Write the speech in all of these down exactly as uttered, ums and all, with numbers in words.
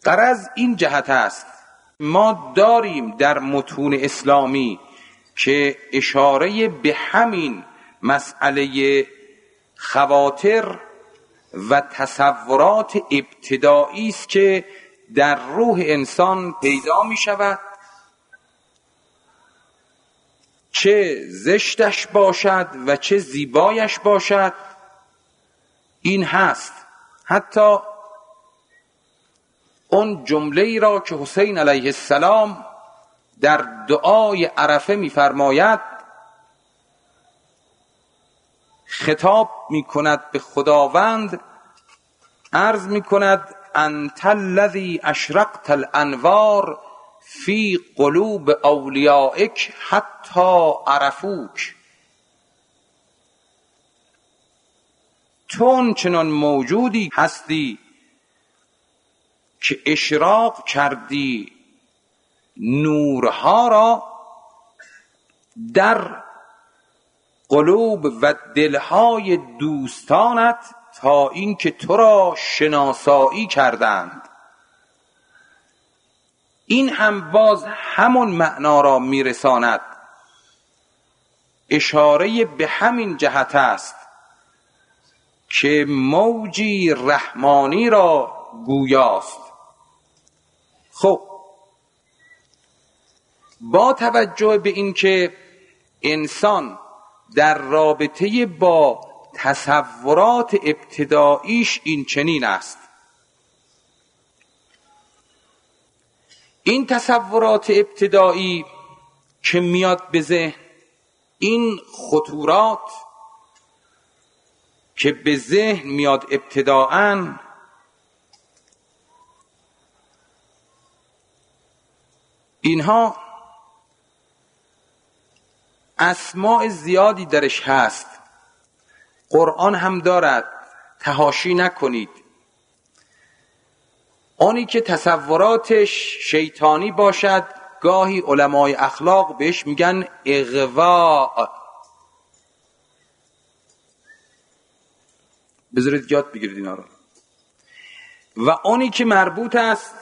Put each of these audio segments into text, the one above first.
غرض این جهت است ما داریم در متون اسلامی که اشاره به همین مسئله خواطر و تصورات ابتدایی است که در روح انسان پیدا می شود، چه زشتش باشد و چه زیبایش باشد. این هست. حتی اون جمله ای را که حسین علیه السلام در دعای عرفه می فرماید، خطاب می کند به خداوند، عرض می کند انت الذی اشرقت الانوار فی قلوب اولیائک حتی عرفوک. تو چنان موجودی هستی که اشراق کردی نورها را در قلوب و دلهای دوستانت تا اینکه تو را شناسایی کردند. این هم باز همون معنا را میرساند، اشاره به همین جهت است که موجی رحمانی را گویاست. خب با توجه به این که انسان در رابطه با تصورات ابتداییش این چنین است، این تصورات ابتدایی که میاد به ذهن، این خطورات که به ذهن میاد ابتداءً، اینها اسماء زیادی درش هست. قرآن هم دارد، تحاشی نکنید. آنی که تصوراتش شیطانی باشد گاهی علمای اخلاق بهش میگن اغواء. بذارید یاد بگیرید اینا رو. و آنی که مربوط است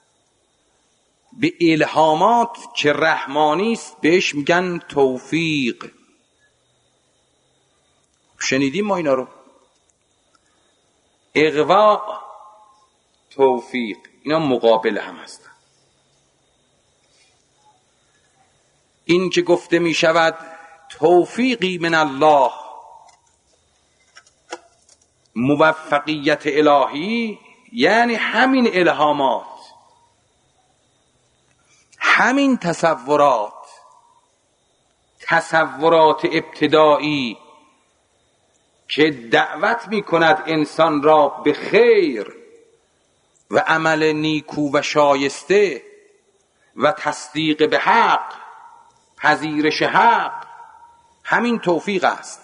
به الهامات که رحمانی است بهش میگن توفیق. شنیدیم ما اینا رو؟ اغواء، توفیق، اینا مقابل هم هستن. این که گفته می شود توفیقی من الله، موفقیت الهی، یعنی همین الهامات، همین تصورات، تصورات ابتدایی که دعوت می کند انسان را به خیر و عمل نیکو و شایسته و تصدیق به حق، پذیرش حق، همین توفیق است.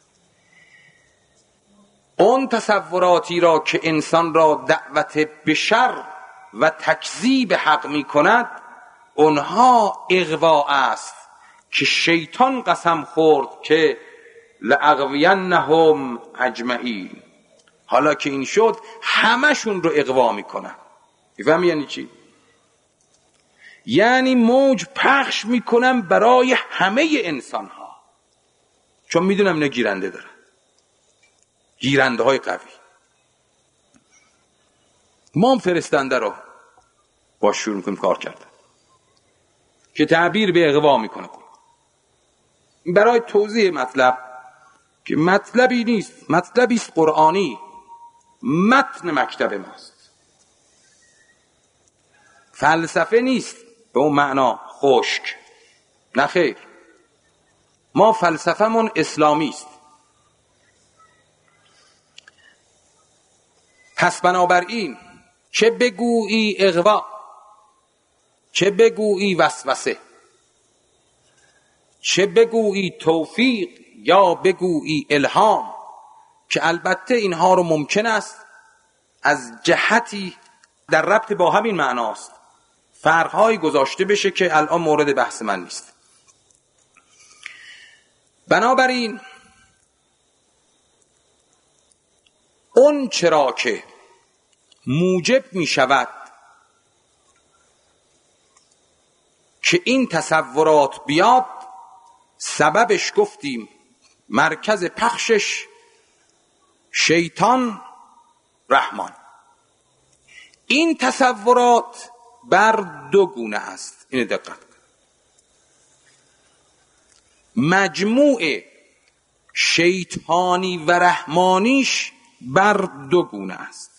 اون تصوراتی را که انسان را دعوت به شر و تکذیب حق می کند، اونها اغوا است که شیطان قسم خورد که لأغوینهم اجمعین. حالا که این شد همشون رو اغوا میکنن. میفهمی یعنی چی؟ یعنی موج پخش میکنن برای همه انسان ها، چون میدونم اینا گیرنده دارن، گیرنده های قوی. ما هم فرستنده رو با شروع میکنیم کار کردن که تعبیر به اغوا میکنه. برای توضیح مطلب که مطلبی نیست، مطلبی است قرآنی، متن مکتب ماست، فلسفه نیست به اون معنا خشک، نه خیر. ما فلسفه‌مون اسلامی است. پس بنابراین چه بگویی اغوا، چه بگویی وسوسه، چه بگویی توفیق یا بگویی الهام، که البته اینها رو ممکن است از جهتی در ربط با همین معناست فرق‌هایی گذاشته بشه که الان مورد بحث من نیست. بنابراین اون چرا که موجب می شود که این تصورات بیاد، سببش گفتیم مرکز پخشش شیطان رحمان. این تصورات بر دو گونه است، اینو دقت کن. مجموع شیطانی و رحمانیش بر دو گونه است.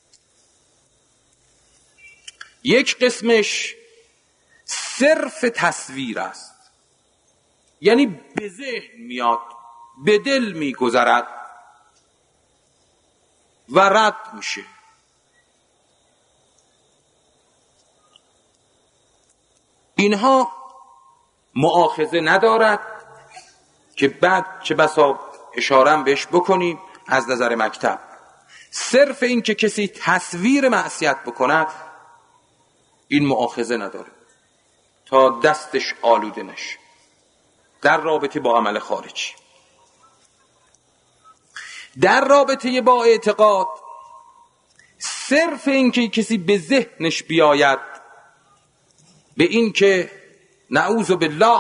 یک قسمش صرف تصویر است، یعنی به ذهن میاد، به دل میگذرد و رد میشه. اینها مؤاخذه ندارد که بعد چه بسا اشارم بهش بکنیم از نظر مکتب. صرف این که کسی تصویر معصیت بکند این مؤاخذه نداره تا دستش آلوده نشه در رابطه با عمل خارجی. در رابطه با اعتقاد، صرف این که کسی به ذهنش بیاید به این که نعوذ بالله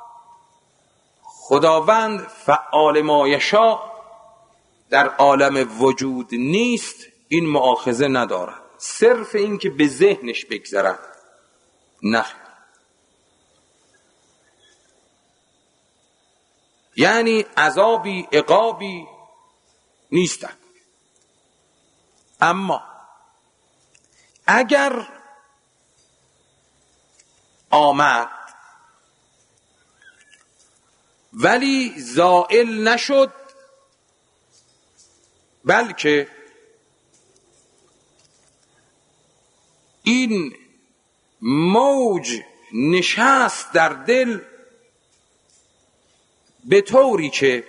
خداوند فعال ما یشاء در عالم وجود نیست، این مؤاخذه ندارد. صرف این که به ذهنش بگذرد نه، یعنی عذابی عقابی نیستند. اما اگر آمد ولی زائل نشد، بلکه این موج نشست در دل به طوری که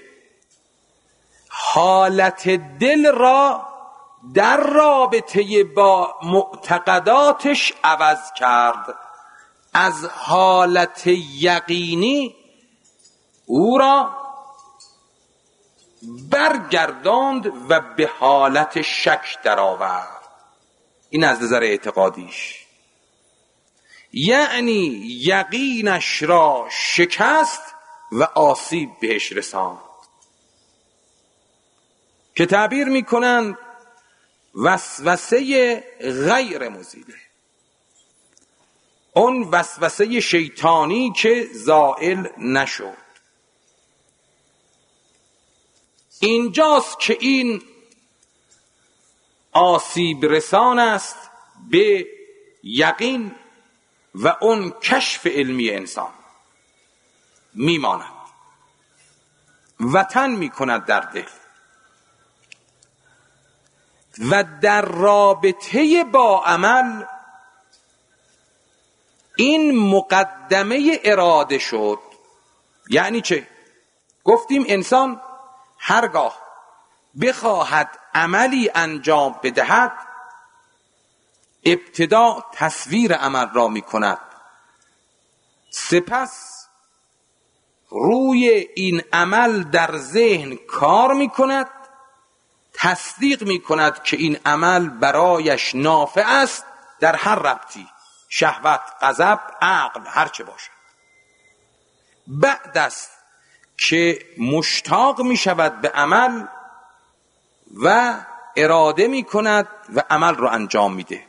حالت دل را در رابطه با معتقداتش عوض کرد، از حالت یقینی او را برگرداند و به حالت شک درآورد. این از نظر اعتقادیش، یعنی یقینش را شکست و آسیب بهش رساند، که تعبیر میکنند وسوسه غیر مزیله، اون وسوسه شیطانی که زائل نشد. اینجاست که این آسیب رسان است به یقین و اون کشف علمی انسان. میماند، وطن میکند در دل و در رابطه با عمل این مقدمه اراده شد. یعنی چه؟ گفتیم انسان هرگاه بخواهد عملی انجام بدهد، ابتدا تصویر عمل را می کند، سپس روی این عمل در ذهن کار می کند، تصدیق می کند که این عمل برایش نافع است در هر ربطی، شهوت، غضب، عقل، هر چه باشد. بعد است که مشتاق می شود به عمل و اراده می کند و عمل را انجام میده.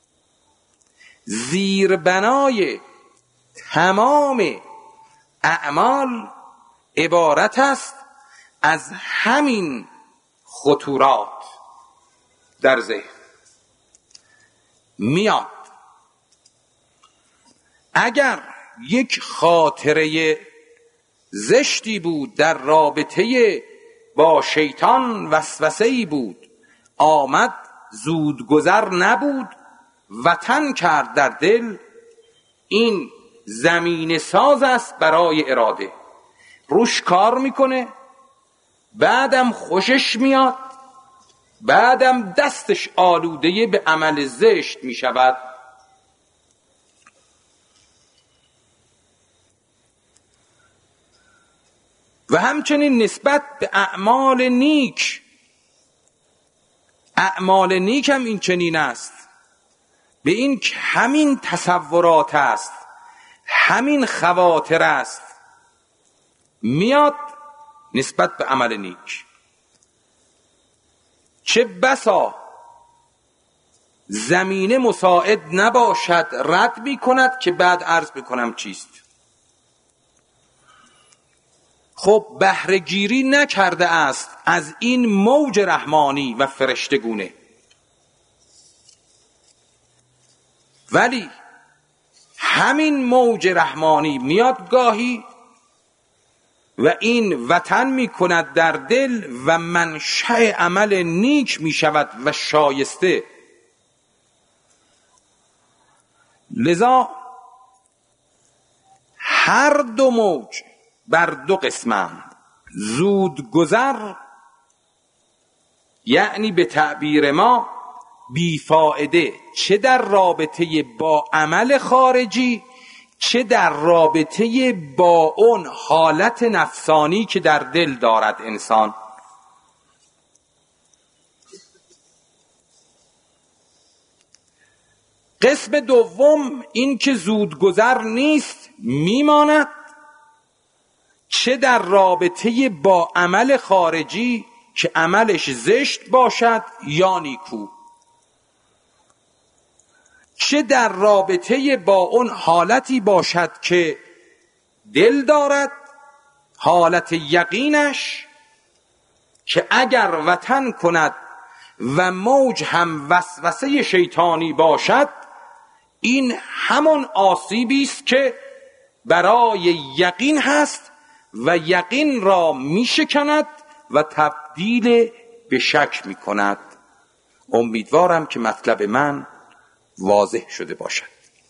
زیربنای تمام اعمال عبارت است از همین خطورات در ذهن میاد. اگر یک خاطره زشتی بود در رابطه با شیطان، وسوسه‌ای بود، آمد زود گذر نبود، وطن کرد در دل، این زمین ساز است برای اراده، روش کار میکنه، بعدم خوشش میاد، بعدم دستش آلوده به عمل زشت میشود. و همچنین نسبت به اعمال نیک، اعمال نیک هم این چنین است، به این که همین تصورات است، همین خواطر است میاد نسبت به عمل نیک. چه بسا زمینه مساعد نباشد رد می کند که بعد عرض بکنم چیست. خب بهره‌گیری نکرده است از این موج رحمانی و فرشتگونه، ولی همین موج رحمانی میاد گاهی و این وطن می کند در دل و منشأ عمل نیک می شود و شایسته. لذا هر دو موج بر دو قسمند، زود گذر یعنی به تعبیر ما بیفایده، چه در رابطه با عمل خارجی چه در رابطه با اون حالت نفسانی که در دل دارد انسان. قسم دوم این که زودگذر نیست، میماند، چه در رابطه با عمل خارجی که عملش زشت باشد یا نیکو، چه در رابطه با اون حالتی باشد که دل دارد، حالت یقینش که اگر وطن کند و موج هم وسوسه شیطانی باشد، این همون آسیبی است که برای یقین هست و یقین را می شکند و تبدیل به شک می کند. امیدوارم که مطلب من واضح شده باشد.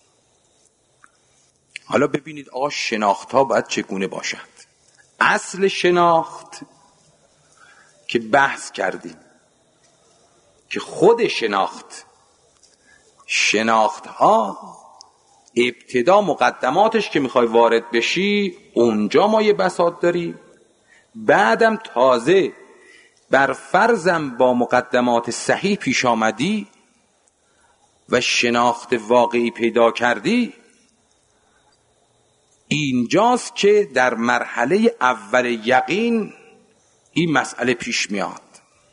حالا ببینید آقا شناخت ها باید چگونه باشد. اصل شناخت که بحث کردیم که خود شناخت شناخت ها ابتدا مقدماتش که میخوای وارد بشی اونجا ما یه بساط داریم، بعدم تازه بر فرضم با مقدمات صحیح پیش آمدی و شناخت واقعی پیدا کردی، اینجاست که در مرحله اول یقین این مسئله پیش میاد.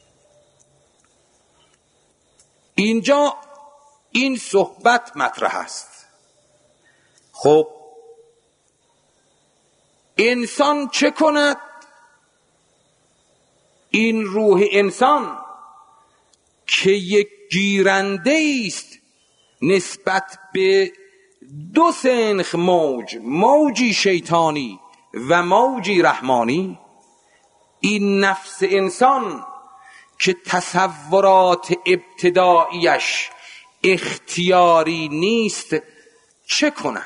اینجا این صحبت مطرح است. خب انسان چه کند؟ این روح انسان که یک گیرنده است نسبت به دو سنخ موج، موجی شیطانی و موجی رحمانی، این نفس انسان که تصورات ابتداییش اختیاری نیست چه کند؟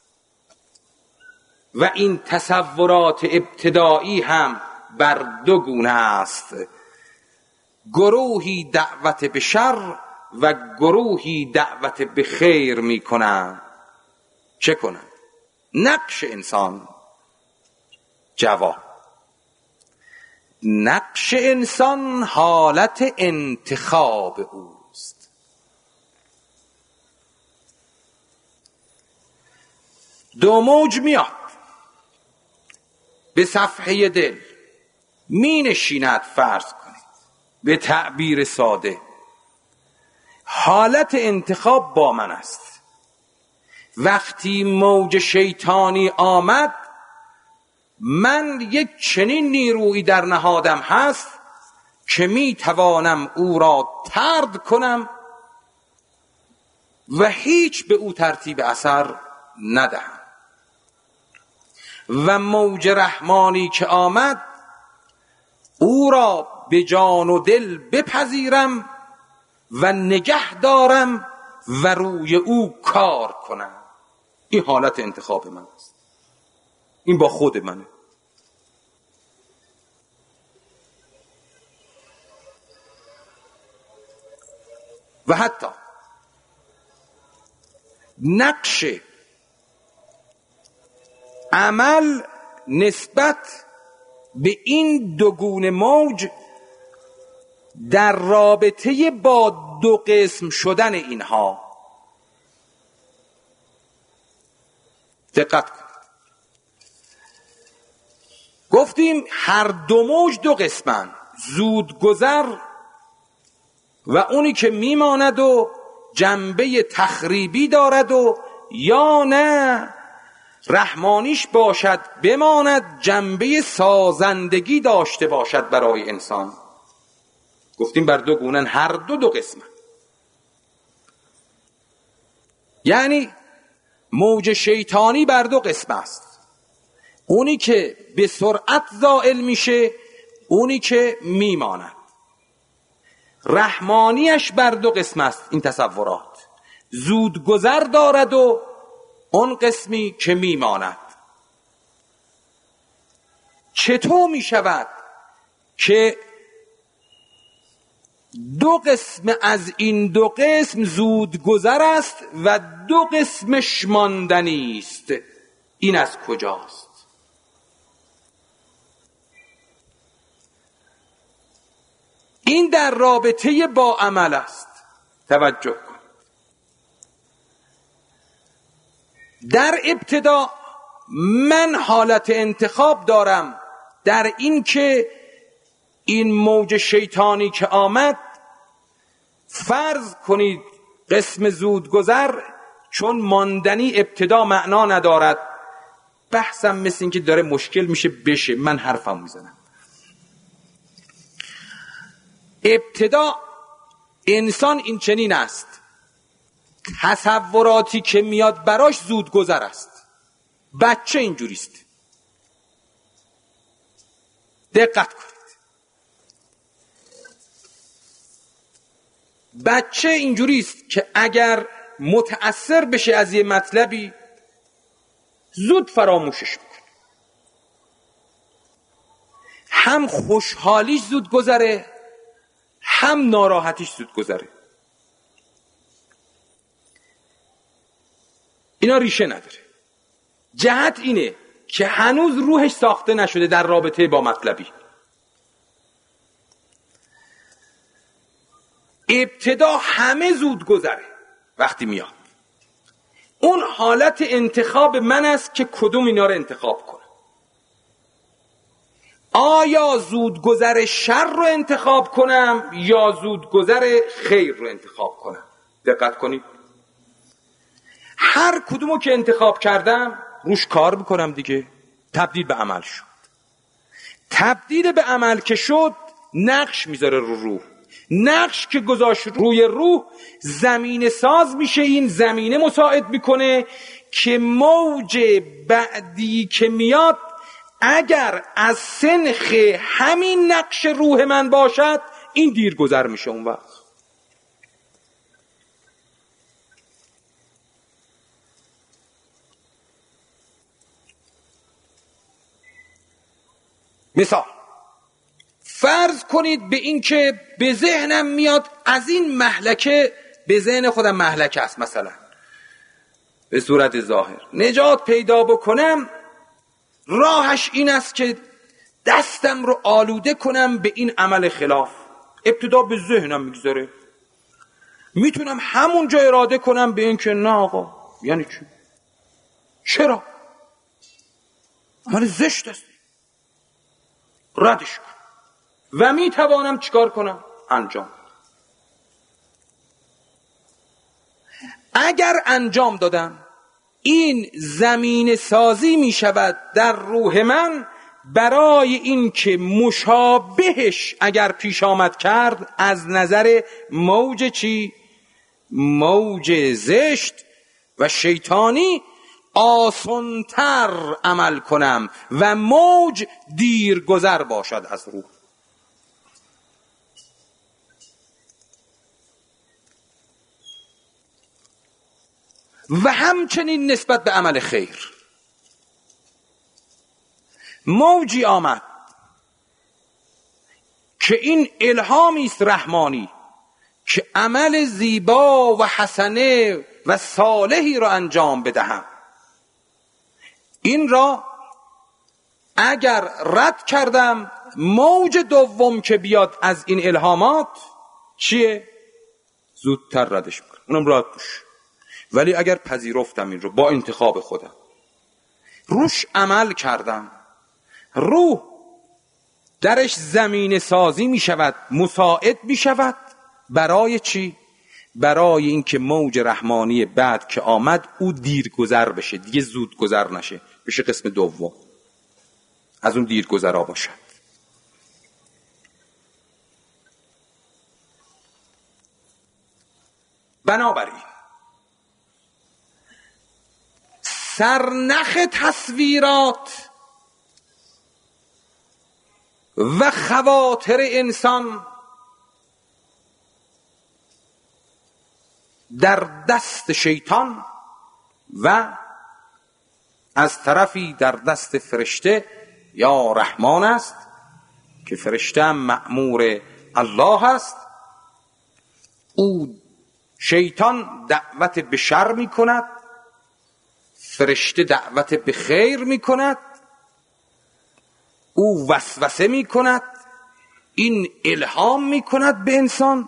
و این تصورات ابتدایی هم بر دو گونه است، گروهی دعوت به شر و گروهی دعوت به خیر می کنند. چه کنند؟ نقش انسان. جواب: نقش انسان حالت انتخاب اوست. دو موج میاد به صفحه دل می نشیند، فرض کنید به تعبیر ساده حالت انتخاب با من است. وقتی موج شیطانی آمد، من یک چنین نیرویی در نهادم هست که می توانم او را طرد کنم و هیچ به او ترتیب اثر ندهم. و موج رحمانی که آمد، او را به جان و دل بپذیرم و نگه دارم و روی او کار کنم. این حالت انتخاب من است. این با خود منه. و حتی نقش عمل نسبت به این دو گونه موج در رابطه با دو قسم شدن اینها، دقت کن. گفتیم هر دو موج دو قسمن، زود گذر و اونی که میماند و جنبه تخریبی دارد و یا نه رحمانیش باشد بماند جنبه سازندگی داشته باشد برای انسان. گفتیم بر دو گونن، هر دو دو قسمن. یعنی موج شیطانی بر دو قسم است، اونی که به سرعت زائل میشه، اونی که میماند. رحمانیش بر دو قسم است. این تصورات زود گذر دارد و اون قسمی که میماند. چطور میشود که دو قسم از این دو قسم زود گذر است و دو قسمش ماندنی است؟ این از کجاست؟ این در رابطه با عمل است. توجه کن. در ابتدا من حالت انتخاب دارم در این که این موج شیطانی که آمد، فرض کنید قسم زودگذر چون ماندنی ابتدا معنا ندارد. بحثم مثل این که داره مشکل میشه بشه، من حرفم میزنم. ابتدا انسان این چنین است، تصوراتی که میاد براش زودگذر است. بچه اینجوریست. دقت کنید. بچه اینجوریست که اگر متأثر بشه از یه مطلبی زود فراموشش میکنه. هم خوشحالیش زود گذره، هم ناراحتیش زود گذره. اینا ریشه نداره. جهت اینه که هنوز روحش ساخته نشده در رابطه با مطلبی. ابتدا همه زود گذره. وقتی میاد اون حالت انتخاب من است که کدوم اینا رو انتخاب کنم. آیا زودگذر شر رو انتخاب کنم یا زودگذر خیر رو انتخاب کنم؟ دقت کنید. هر کدومو که انتخاب کردم روش کار میکنم دیگه. تبدیل به عمل شد. تبدیل به عمل که شد نقش میذاره رو روح. نقش که گذاشت روی روح زمینه ساز میشه. این زمینه مساعد میکنه که موج بعدی که میاد اگر از سنخ همین نقش روح من باشد این دیر گذر میشه. اون وقت مثال فرض کنید به این که به ذهنم میاد از این مهلکه، به ذهن خودم مهلکه است مثلا به صورت ظاهر، نجات پیدا بکنم راهش این است که دستم رو آلوده کنم به این عمل خلاف. ابتدا به ذهنم میگذره. میتونم همونجا اراده کنم به این که نه آقا، یعنی چی؟ چرا؟ عمل زشت است، ردش کن. و میتوانم چیکار کنم؟ انجام. اگر انجام دادم این زمین سازی می شود در روح من برای این که مشابهش اگر پیش آمد کرد از نظر موج چی؟ موج زشت و شیطانی آسانتر عمل کنم و موج دیر گذر باشد از روح. و همچنین نسبت به عمل خیر. موجی آمد که این الهامی است رحمانی که عمل زیبا و حسنه و صالحی را انجام بدهم. این را اگر رد کردم موج دوم که بیاد از این الهامات چیه؟ زودتر ردش میکنم، اونم رد میشه. ولی اگر پذیرفتم این رو با انتخاب خودم روش عمل کردم، روح درش زمین سازی می شود، مساعد می شود. برای چی؟ برای اینکه موج رحمانی بعد که آمد او دیر گذر بشه، دیگه زود گذر نشه، بشه قسم دوم، از اون دیر گذرا باشد. بنابراین سرنخ تصویرات و خواطر انسان در دست شیطان و از طرفی در دست فرشته یا رحمان است که فرشته هم مأمور الله است. او شیطان دعوت به شر می کند، فرشته دعوت به خیر می کند. او وسوسه می کند، این الهام می کند به انسان.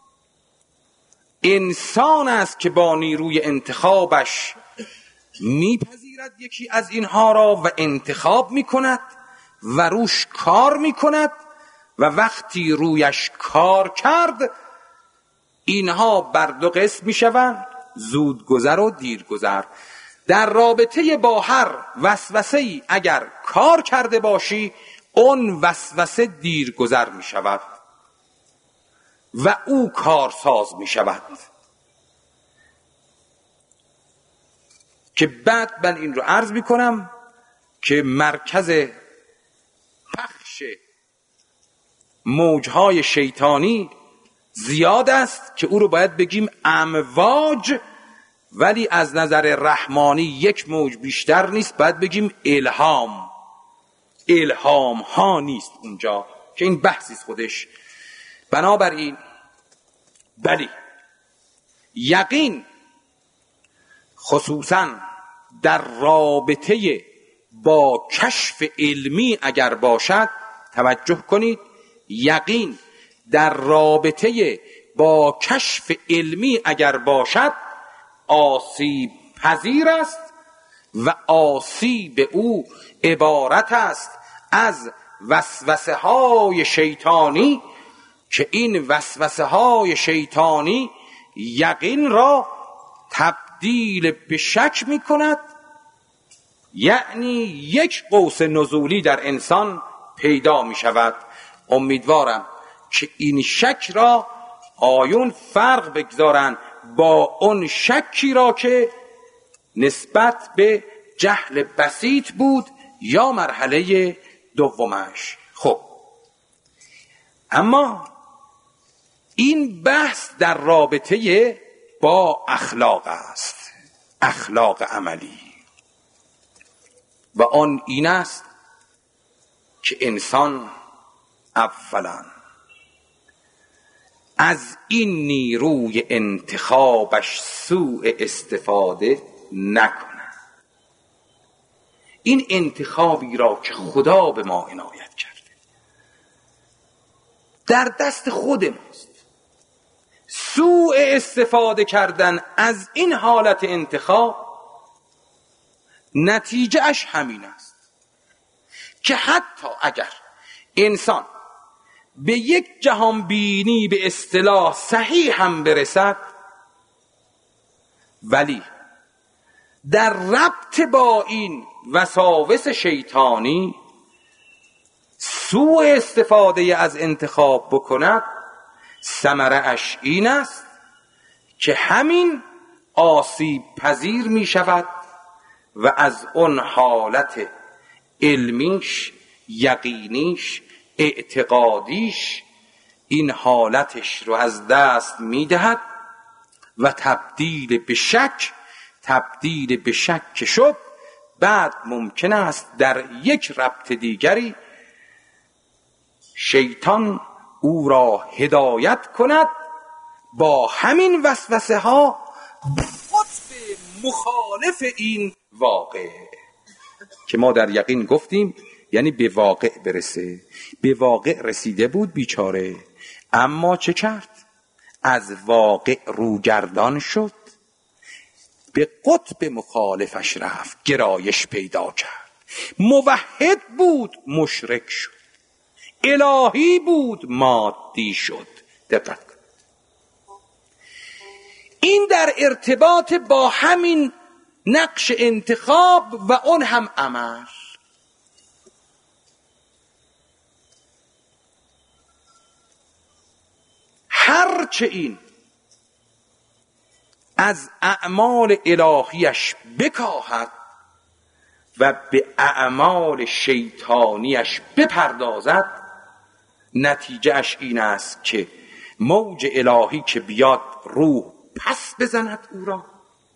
انسان است که با نیروی انتخابش میپذیرد یکی از اینها را و انتخاب می کند و روش کار می کند و وقتی رویش کار کرد اینها بر دو قسم می شوند، زودگذر و دیرگذر. در رابطه با هر وسوسه ای اگر کار کرده باشی اون وسوسه دیرگذر می شود و او کارساز می شود. که بعد من این رو عرض می کنم که مرکز پخش موجهای شیطانی زیاد است که او رو باید بگیم امواج، ولی از نظر رحمانی یک موج بیشتر نیست، باید بگیم الهام. الهام ها نیست اونجا که این بحثیست خودش. بنابراین بلی یقین خصوصا در رابطه با کشف علمی اگر باشد، توجه کنید، یقین در رابطه با کشف علمی اگر باشد آسیب پذیر است و آسیب او عبارت است از وسوسه های شیطانی که این وسوسه های شیطانی یقین را تبدیل به شک می کند. یعنی یک قوس نزولی در انسان پیدا می شود. امیدوارم که این شک را آیون فرق بگذارن با اون شکی را که نسبت به جهل بسیط بود یا مرحله دومش. خب اما این بحث در رابطه با اخلاق است، اخلاق عملی، و آن این است که انسان اولا از این نیروی انتخابش سوء استفاده نکنه. این انتخابی را که خدا به ما عنایت کرده در دست خود ماست. سوء استفاده کردن از این حالت انتخاب نتیجه اش همین است که حتی اگر انسان به یک جهان بینی به اصطلاح صحیح هم برسد، ولی در ربط با این وساوس شیطانی سوء استفاده از انتخاب بکند، ثمره اش این است که همین آسیب پذیر می شود و از اون حالت علمیش، یقینیش، اعتقادیش این حالتش رو از دست می دهد و تبدیل به شک تبدیل به شک شد. بعد ممکن است در یک ربط دیگری شیطان او را هدایت کند با همین وسوسه ها قطب مخالف این واقع که ما در یقین گفتیم، یعنی به واقع برسه. به واقع رسیده بود بیچاره، اما چه کرد؟ از واقع روگردان شد، به قطب مخالفش رفت، گرایش پیدا کرد. موحد بود مشرک شد، الهی بود مادی شد. دقت کن، این در ارتباط با همین نقش انتخاب و اون هم عمل. هرچه این از اعمال الهیش بکاهد و به اعمال شیطانیش بپردازد، نتیجهش این است که موج الهی که بیاد روح پس بزند او را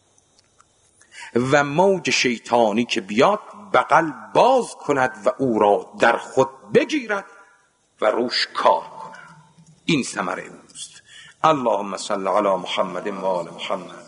و موج شیطانی که بیاد بغل باز کند و او را در خود بگیرد و روش کار کند. این ثمره اوست. اللهم صل علی محمد و آل محمد.